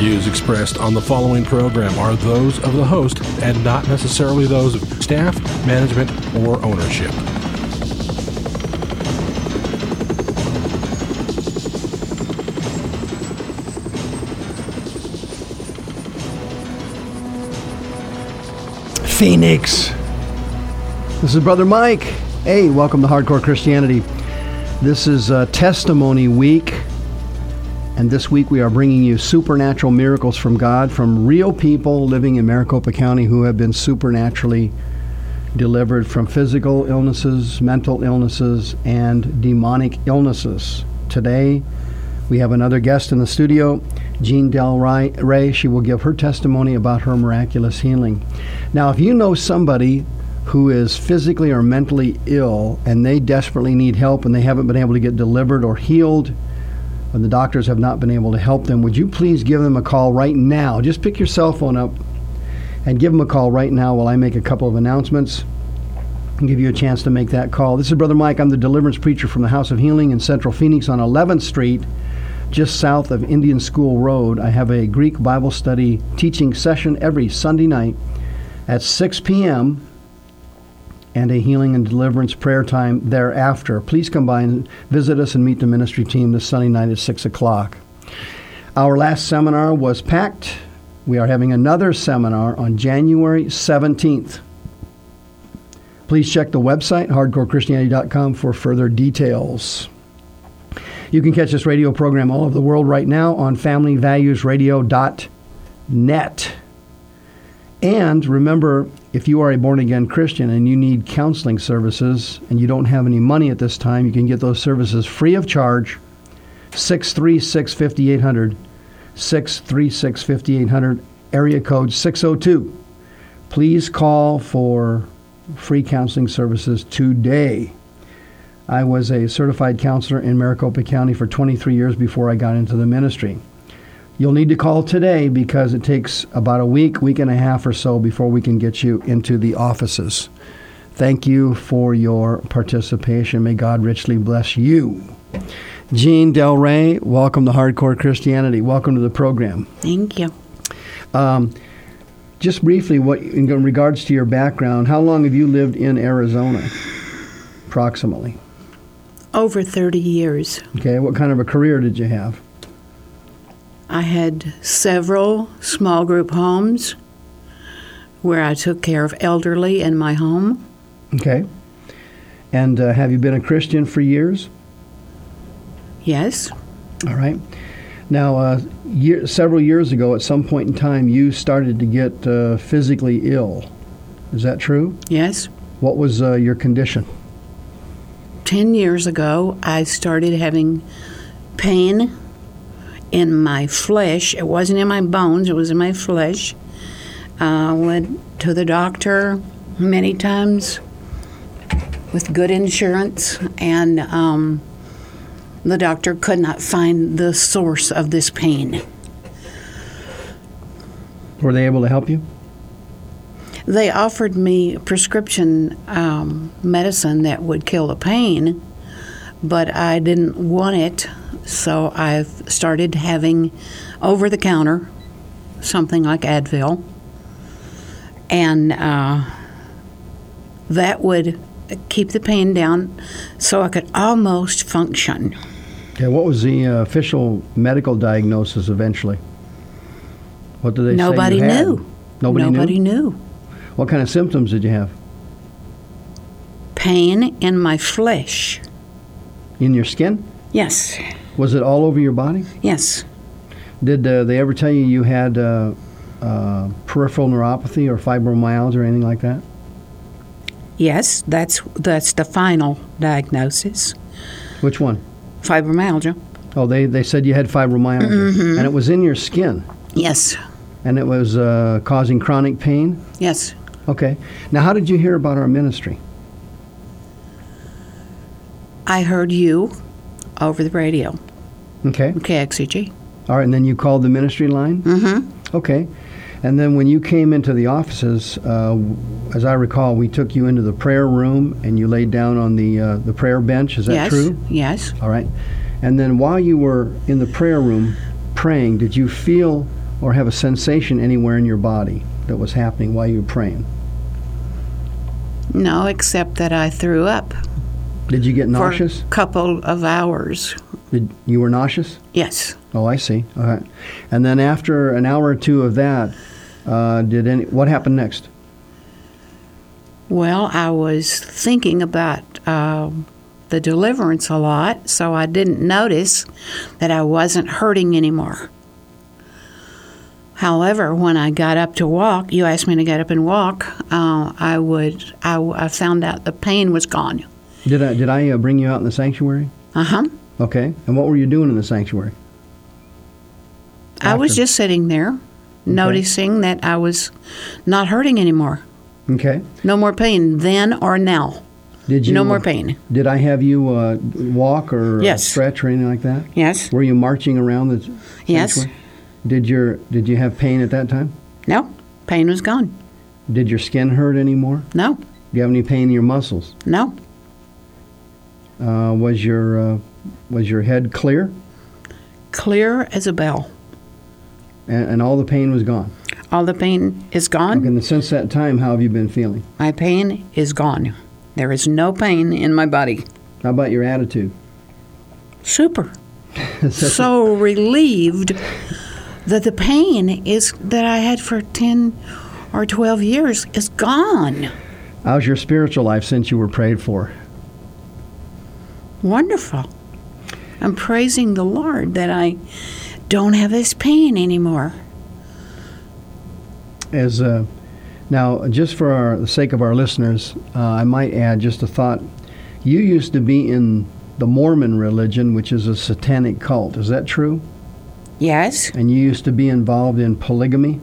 views expressed on the following program are those of the host and not necessarily those of staff, management, or ownership. Phoenix. This is Brother Mike. Hey, welcome to Hardcore Christianity. This is Testimony Week, and this week we are bringing you supernatural miracles from God from real people living in Maricopa County who have been supernaturally delivered from physical illnesses, mental illnesses, and demonic illnesses. Today, we have another guest in the studio, Jean Del Rey. She will give her testimony about her miraculous healing. Now, if you know somebody who is physically or mentally ill and they desperately need help and they haven't been able to get delivered or healed, and the doctors have not been able to help them, would you please give them a call right now? Just pick your cell phone up and give them a call right now while I make a couple of announcements and give you a chance to make that call. This is Brother Mike. I'm the deliverance preacher from the House of Healing in Central Phoenix on 11th Street, just south of Indian School Road. I have a Greek Bible study teaching session every Sunday night at 6 p.m., and a healing and deliverance prayer time thereafter. Please come by and visit us and meet the ministry team this Sunday night at 6 o'clock. Our last seminar was packed. We are having another seminar on January 17th. Please check the website, hardcorechristianity.com, for further details. You can catch this radio program all over the world right now on familyvaluesradio.net. And remember, if you are a born-again Christian and you need counseling services and you don't have any money at this time, you can get those services free of charge. 636-5800, 636-5800, area code 602. Please call for free counseling services today. I was a certified counselor in Maricopa County for 23 years before I got into the ministry. You'll need to call today because it takes about a week and a half or so before we can get you into the offices. Thank you for your participation. May God richly bless you. Jean Del Rey, welcome to Hardcore Christianity. Welcome to the program. Thank you. Just briefly, what in regards to your background, how long have you lived in Arizona, approximately? Over 30 years. Okay, what kind of a career did you have? I had several small group homes where I took care of elderly in my home. Okay. And have you been a Christian for years? Yes. All right. Now, several years ago, at some point in time, you started to get physically ill. Is that true? Yes. What was your condition? 10 years ago, I started having pain in my flesh. It wasn't in my bones, it was in my flesh. Went to the doctor many times with good insurance, and the doctor could not find the source of this pain. Were they able to help you? They offered me prescription medicine that would kill the pain, but I didn't want it. So I've started having over-the-counter, something like Advil, and that would keep the pain down so I could almost function. Okay, what was the official medical diagnosis eventually? What did they Nobody say you had? knew. Nobody knew. What kind of symptoms did you have? Pain in my flesh. In your skin? Yes. Was it all over your body? Yes. Did they ever tell you had peripheral neuropathy or fibromyalgia or anything like that? Yes, that's the final diagnosis. Which one? Fibromyalgia. Oh, they said you had fibromyalgia. Mm-hmm. And it was in your skin? Yes. And it was causing chronic pain? Yes. Okay. Now, how did you hear about our ministry? I heard you over the radio. Okay. KXCG. All right, and then you called the ministry line? Mm-hmm. Okay. And then when you came into the offices, as I recall, we took you into the prayer room and you laid down on the prayer bench. Is that true? Yes. All right. And then while you were in the prayer room praying, did you feel or have a sensation anywhere in your body that was happening while you were praying? No, except that I threw up. Did you get nauseous? For a couple of hours. You were nauseous? Yes. Oh, I see. All right. And then after an hour or two of that, what happened next? Well, I was thinking about the deliverance a lot, so I didn't notice that I wasn't hurting anymore. However, when I got up to walk, you asked me to get up and walk, I found out the pain was gone. Did I bring you out in the sanctuary? Uh-huh. Okay. And what were you doing in the sanctuary? I was just sitting there, noticing that I was not hurting anymore. Okay. No more pain then or now. No more pain. Did I have you walk or stretch or anything like that? Yes. Were you marching around the sanctuary? Yes. Did you have pain at that time? No. Pain was gone. Did your skin hurt anymore? No. Do you have any pain in your muscles? No. Was your head clear? Clear as a bell. And all the pain was gone? All the pain is gone. Okay, and since that time, how have you been feeling? My pain is gone. There is no pain in my body. How about your attitude? Super. So relieved that the pain that I had for 10 or 12 years is gone. How's your spiritual life since you were prayed for? Wonderful. I'm praising the Lord that I don't have this pain anymore. Now, just for the sake of our listeners, I might add just a thought. You used to be in the Mormon religion, which is a satanic cult. Is that true? Yes. And you used to be involved in polygamy?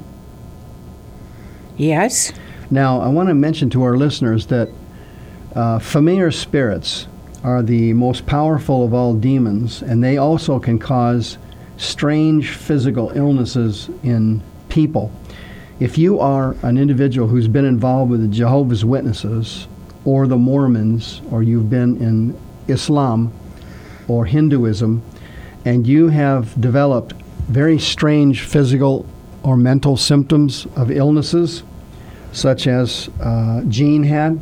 Yes. Now, I want to mention to our listeners that familiar spirits are the most powerful of all demons, and they also can cause strange physical illnesses in people. If you are an individual who's been involved with the Jehovah's Witnesses or the Mormons, or you've been in Islam or Hinduism, and you have developed very strange physical or mental symptoms of illnesses, such as Jean had,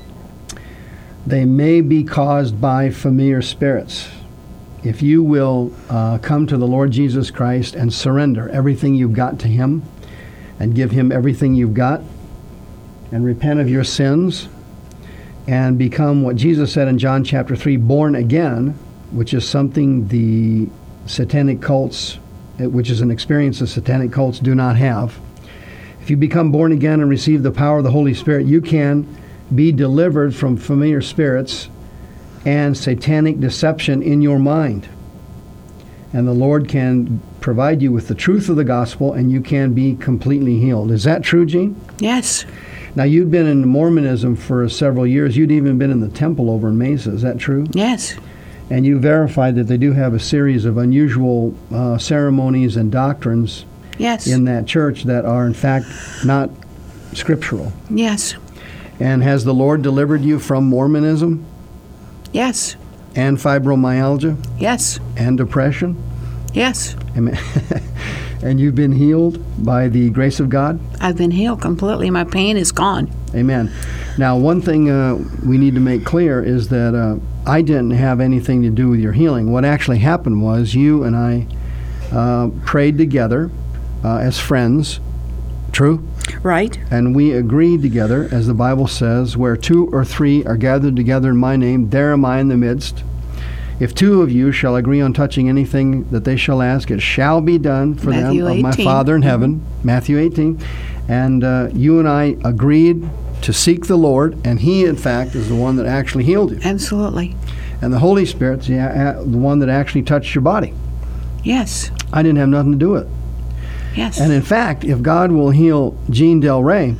they may be caused by familiar spirits. If you will come to the Lord Jesus Christ and surrender everything you've got to Him, and give Him everything you've got, and repent of your sins, and become what Jesus said in John chapter 3, born again, which is something the satanic cults, which is an experience the satanic cults do not have. If you become born again and receive the power of the Holy Spirit, you can be delivered from familiar spirits and satanic deception in your mind. And the Lord can provide you with the truth of the gospel, and you can be completely healed. Is that true, Jean? Yes. Now, you've been in Mormonism for several years. You'd even been in the temple over in Mesa. Is that true? Yes. And you verified that they do have a series of unusual ceremonies and doctrines in that church that are, in fact, not scriptural. Yes. And has the Lord delivered you from Mormonism? Yes. And fibromyalgia? Yes. And depression? Yes. Amen. And you've been healed by the grace of God? I've been healed completely. My pain is gone. Amen. Now, one thing we need to make clear is that I didn't have anything to do with your healing. What actually happened was you and I prayed together as friends. True? Right. And we agreed together, as the Bible says, where 2 or 3 are gathered together in my name, there am I in the midst. If 2 of you shall agree on touching anything that they shall ask, it shall be done for Matthew them 18. of my Father in heaven. Matthew 18. And you and I agreed to seek the Lord, and He, in fact, is the one that actually healed you. Absolutely. And the Holy Spirit's the one that actually touched your body. Yes. I didn't have nothing to do with it. Yes. And in fact, if God will heal Jean Del Rey,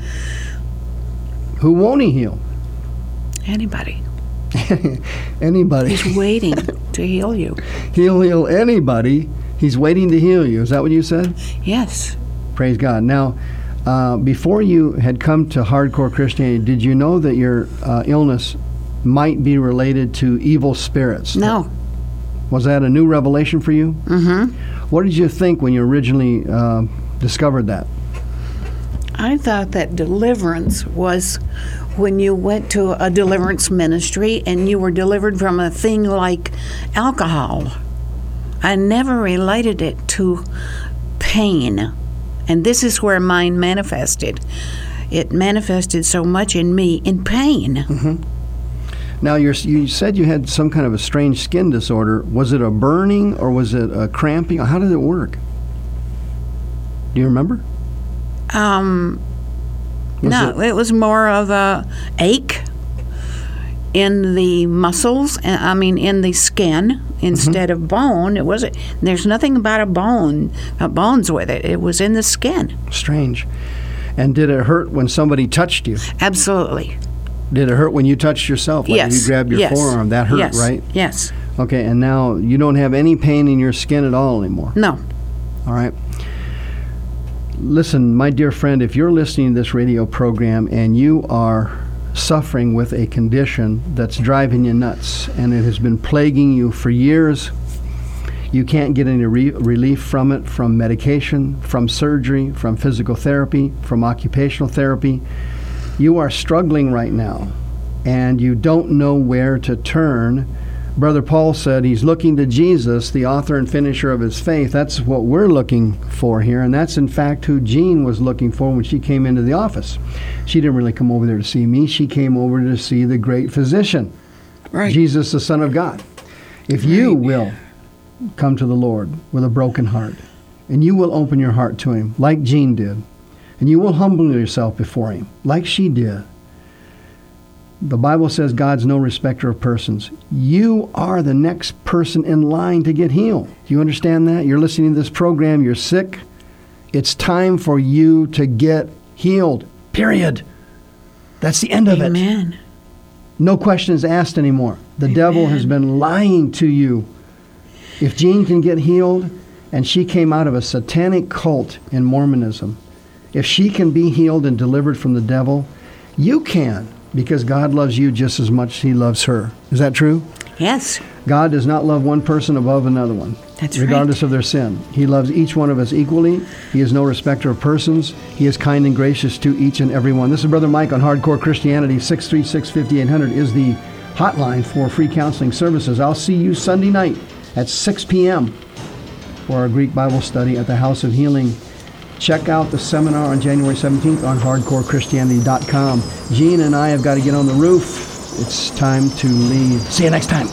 who won't He heal? Anybody. Anybody. He's waiting to heal you. He'll heal anybody. He's waiting to heal you. Is that what you said? Yes. Praise God. Now, before you had come to Hardcore Christianity, did you know that your illness might be related to evil spirits? No. Was that a new revelation for you? Mm-hmm. What did you think when you originally discovered that? I thought that deliverance was when you went to a deliverance ministry and you were delivered from a thing like alcohol. I never related it to pain. And this is where mine manifested. It manifested so much in me in pain. Mm-hmm. Now, you said you had some kind of a strange skin disorder. Was it a burning or was it a cramping? How did it work? Do you remember? It was more of a ache in the muscles, in the skin instead of bone. It wasn't. There's nothing about bones with it. It was in the skin. Strange. And did it hurt when somebody touched you? Absolutely. Did it hurt when you touched yourself? Like yes. If you grabbed your forearm, that hurt, yes. right? Yes. Okay, and now you don't have any pain in your skin at all anymore? No. All right. Listen, my dear friend, if you're listening to this radio program and you are suffering with a condition that's driving you nuts and it has been plaguing you for years, you can't get any relief from it, from medication, from surgery, from physical therapy, from occupational therapy. You are struggling right now and you don't know where to turn. Brother Paul said he's looking to Jesus, the author and finisher of his faith. That's what we're looking for here, and that's in fact who Jean was looking for when she came into the office. She didn't really come over there to see me. She came over to see the great physician, right. Jesus, the Son of God. If you will come to the Lord with a broken heart, and you will open your heart to him like Jean did, and you will humble yourself before him like she did, the Bible says God's no respecter of persons. You are the next person in line to get healed. Do you understand that? You're listening to this program, you're sick. It's time for you to get healed. Period. That's the end of it. Amen. No questions asked anymore. The devil has been lying to you. If Jean can get healed, and she came out of a satanic cult in Mormonism, if she can be healed and delivered from the devil, you can. Because God loves you just as much as he loves her. Is that true? Yes. God does not love one person above another one. That's regardless right. of their sin. He loves each one of us equally. He is no respecter of persons. He is kind and gracious to each and every one. This is Brother Mike on Hardcore Christianity. 636-5800 is the hotline for free counseling services. I'll see you Sunday night at 6 p.m. for our Greek Bible study at the House of Healing. Check out the seminar on January 17th on hardcorechristianity.com. Jean and I have got to get on the roof. It's time to leave. See you next time.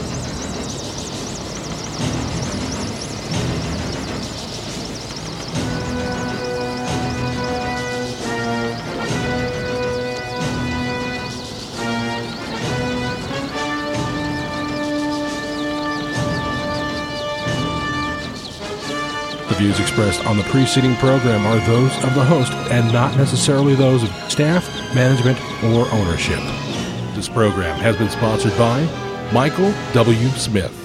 The views expressed on the preceding program are those of the host and not necessarily those of staff, management, or ownership. This program has been sponsored by Michael W. Smith.